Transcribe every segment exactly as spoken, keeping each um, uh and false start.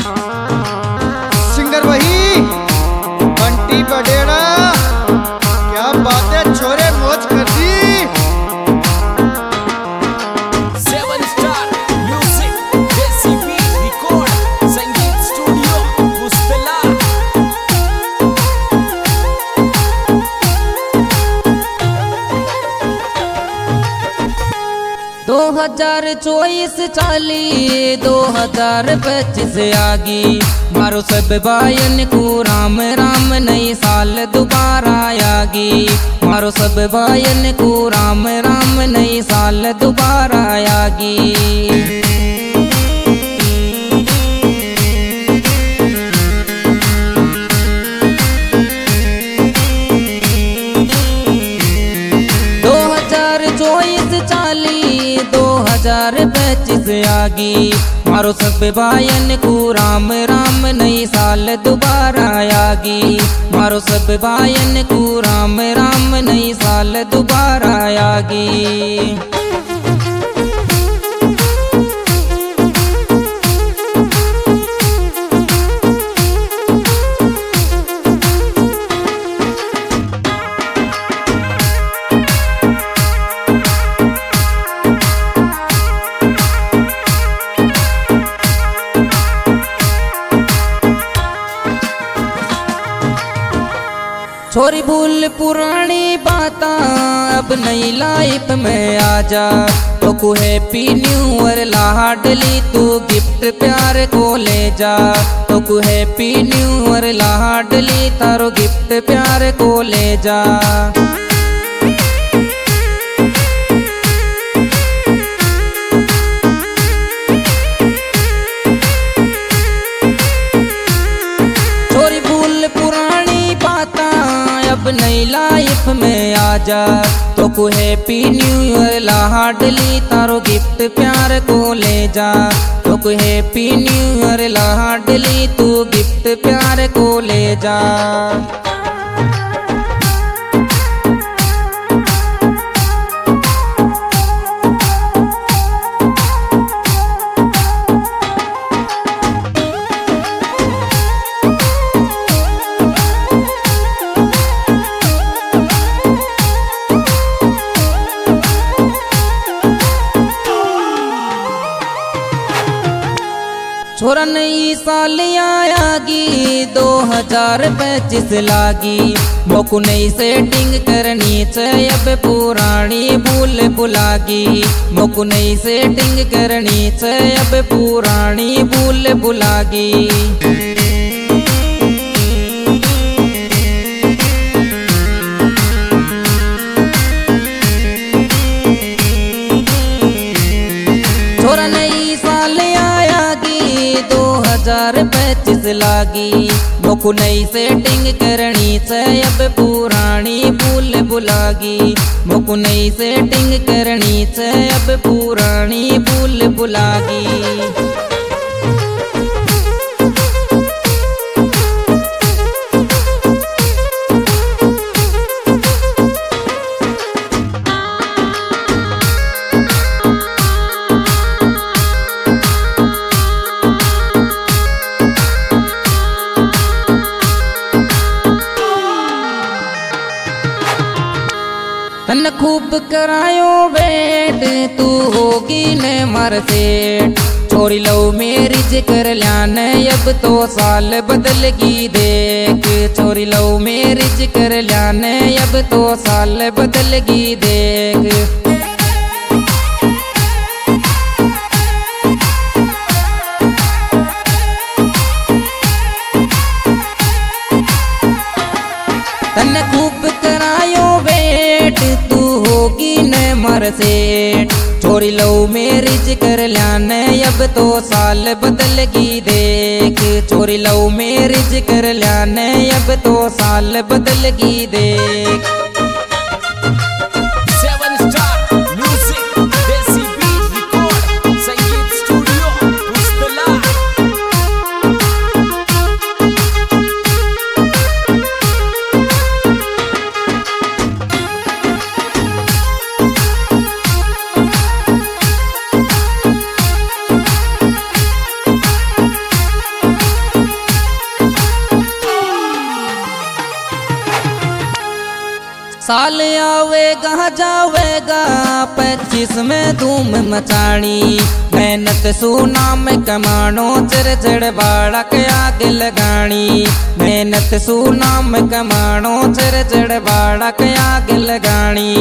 Singer वही बंटी बडेड़ा। क्या बात है छोरे, मौज कर दी। Seven star music desi beat record Sangeet studio Pushpala. दो हजार चौबीस चाली दो हजार पच्चीस आगी मारो सब भाइयन को राम राम नई साल दोबारा आगी। मारो सब भाइयन को राम राम नई साल दोबारा आगी। हजार पच्चीस आगी मारो सब भाइयन को राम राम नई साल दोबारा आगी। मारो सब भाइयन को राम राम नई साल दोबारा आगी। छोरी भूल पुरानी बात अब नई लाइफ में आजा। तो को हैप्पी न्यू ईयर लाडली तू गिफ्ट प्यार को ले जा। तो को हैप्पी न्यू ईयर लाडली तारो गिफ्ट प्यार को ले जा। अब नई लाइफ में आजा। तो को हैप्पी न्यू ईयर लाडली तारो गिफ्ट प्यार को ले जा। तो को हैप्पी न्यू ईयर लाडली तू गिफ्ट प्यार को ले जा। छोरा नई साल आयागी दो हजार पच्चीस लागी। मोको नई सेटिंग करनी चाहिए अब पुरानी भूल भुलागी। मोको नई सेटिंग करनी चाहिए अब पुरानी भूल भुलागी। छोरा नई साल दो हजार पच्चीस लागी। मोको नई सेटिंग करनी चाहिए अब पुरानी भूल भुलागी। मोको नई सेटिंग करनी चाहिए अब पुरानी भूल भुलागी। तन खूब करायो बेट तू होगी न मर सेठ। छोरी लो मैरिज कर ल्यान अब तो साल बदलगी देख। छोरी लो मैरिज कर ल्यान अब तो साल बदलगी देख। तन खूब करायो बेट तू होगी न मर सेठ। छोरी लो मैरिज कर ल्यान अब तो साल बदलगी देख। छोरी लो मैरिज कर ल्यान अब तो साल बदलगी देख। Seven star music desi beat record Sangeet studio Pushpala. साल आवेगा जावेगा पच्चीस में धूम मचानी, मेहनत सूना में कमानो चर चढ़ बाड़ा के आगे लगानी, मेहनत सूना में कमानो चर चढ़ बाड़ा के आगे लगानी।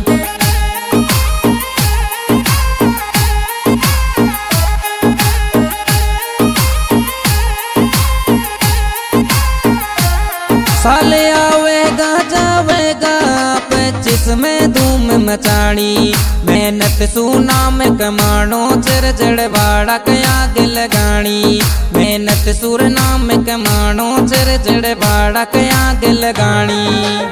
साल आवेगा जावेगा पच्चीस में धूम मचानी, मेहनत सूना में कमानो चर चढ़ बाड़ा के आगे लगानी, मेहनत सूर नाम में कमानो चर चढ़ बाड़ा के आगे लगानी।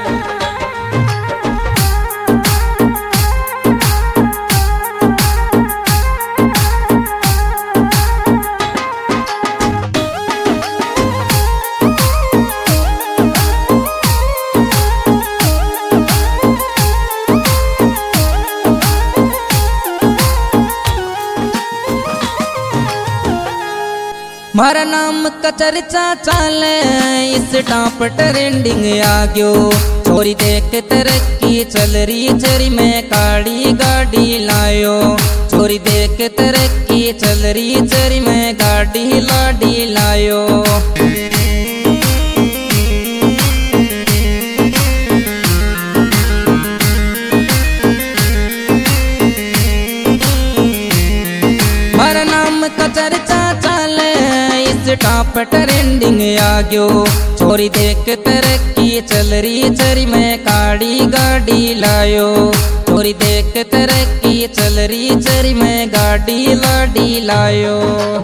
मारा नाम का चर्चा चाले इस टाप ट्रेंडिंग आ गयो, छोरी देख तरक्की चल रही चरी में काड़ी गाड़ी लायो, छोरी देख तरक्की चल रही चरी में गाड़ी लाड़ी लायो। मारा नाम का चर्चा टाप ट्रेंडिंग आ गयो, छोरी देख तरक्की चल रही चरी में काड़ी गाड़ी लायो, छोरी देख तरक्की चल रही चरी में गाड़ी लाड़ी लायो।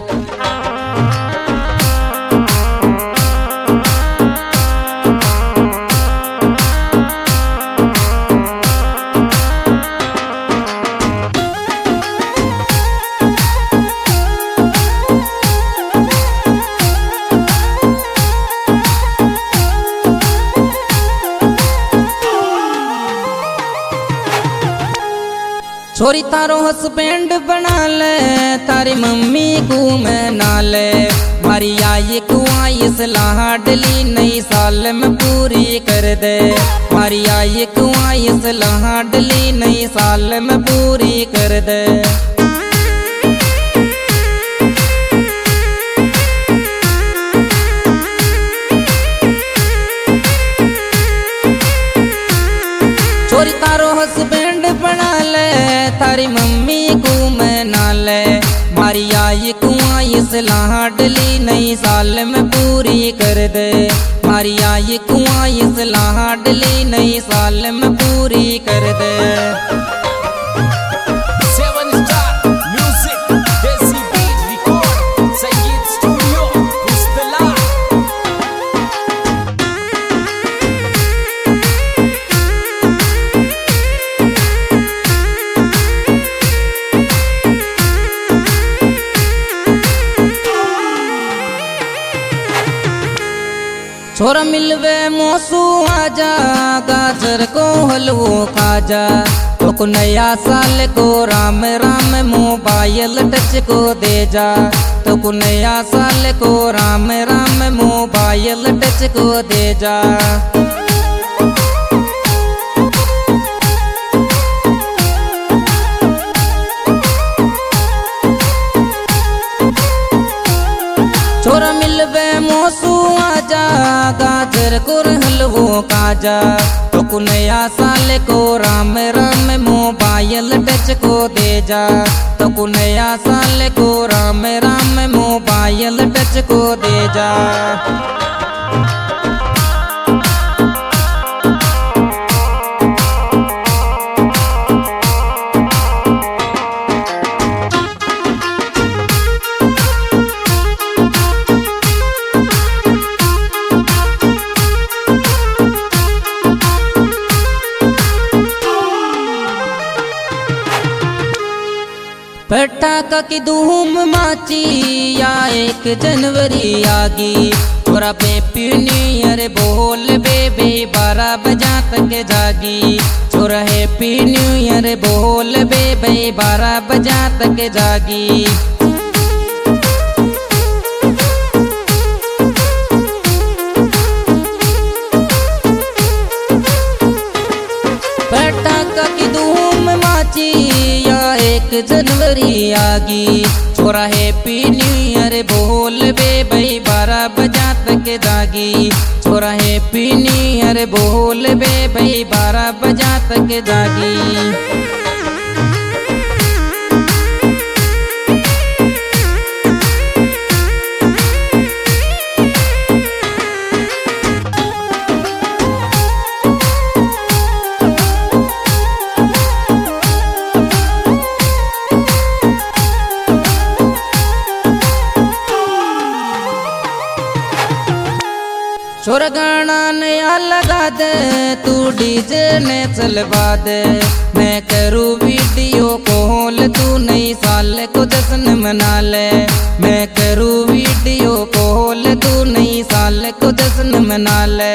छोरी तारो हस्बैंड बना ले, तारी मम्मी को मैं ना ले, मारी आई कुआइस लाडली नई साल में पूरी कर दे, मारी आई कुआइस लाडली नई साल में पूरी कर दे। छोरी तारो हस्बैंड बना ले, तारी मम्मी को मैं ना ले, मारी आई कुआइस लाडली नई साल में पूरी कर दे, मारी आई कुआइस लाडली नई साल में पूरी कर दे। छोरा मिलवे मोसू आजा, गाजर को हलवो खाजा, तो को नया साल को राम राम मोबाइल टच को दे जा, तो को नया साल को राम राम मोबाइल टच को दे जा। छोरा मिलवे मोसू आजा, गाजर को हलवो काजा, तो को नया साल को राम राम मोबाइल टच को दे जा, तो को नया साल को राम राम मोबाइल टच को दे जा। पटाखा की धूम माची या एक जनवरी आगी, थोड़ा हैप्पी न्यू ईयर बोल बेबी बारह बजा तक जागी, छोरा हैप्पी न्यू ईयर बोल बेबी बारह बजा तक जागी। छोरा हैप्पी न्यू ईयर बोल बे भाई बारह बजा तक जागी। छोरा हैप्पी न्यू ईयर बोल बे भाई बारह बजा तक जागी। छोरा गाना नया लगा दे तू डीजे ने चलवा दे। मैं करूँ वीडियो कॉल तू नई साल को जश्न मना ले। मैं करूँ वीडियो कॉल तू नई साल को जश्न मना ले।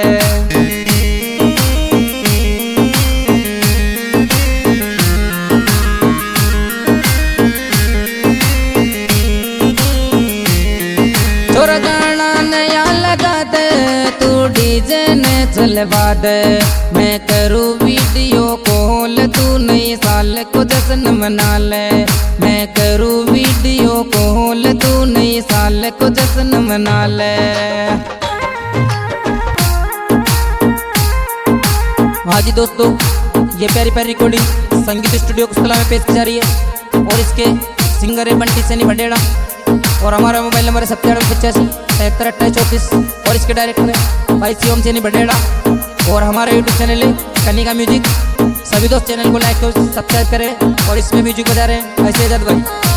छोरा गाना नया लगा दे तू डीजे ने चलवा दे। मैं करूँ वीडियो कॉल तू नई साल को जश्न मना ले। मैं करूँ वीडियो कॉल तू नई साल को जश्न मना ले। हाँ जी दोस्तों, ये प्यारी प्यारी रिकॉर्डिंग संगीत स्टूडियो कुस्तला में पेश की जा रही है और इसके सिंगर है बंटी सैनी भंडेड़ा और हमारा मोबाइल नंबर है सत्तानवे पचासी तिहत्तर अट्ठाईस चौंतीस और इसके डायरेक्टर है भाई शिवम सैनी भंडेड़ा और हमारा यूट्यूब चैनल है कनिका म्यूजिक। सभी दोस्त चैनल को लाइक करो, सब्सक्राइब करें और इसमें म्यूजिक बजा रहे हैं ऐसे भाई।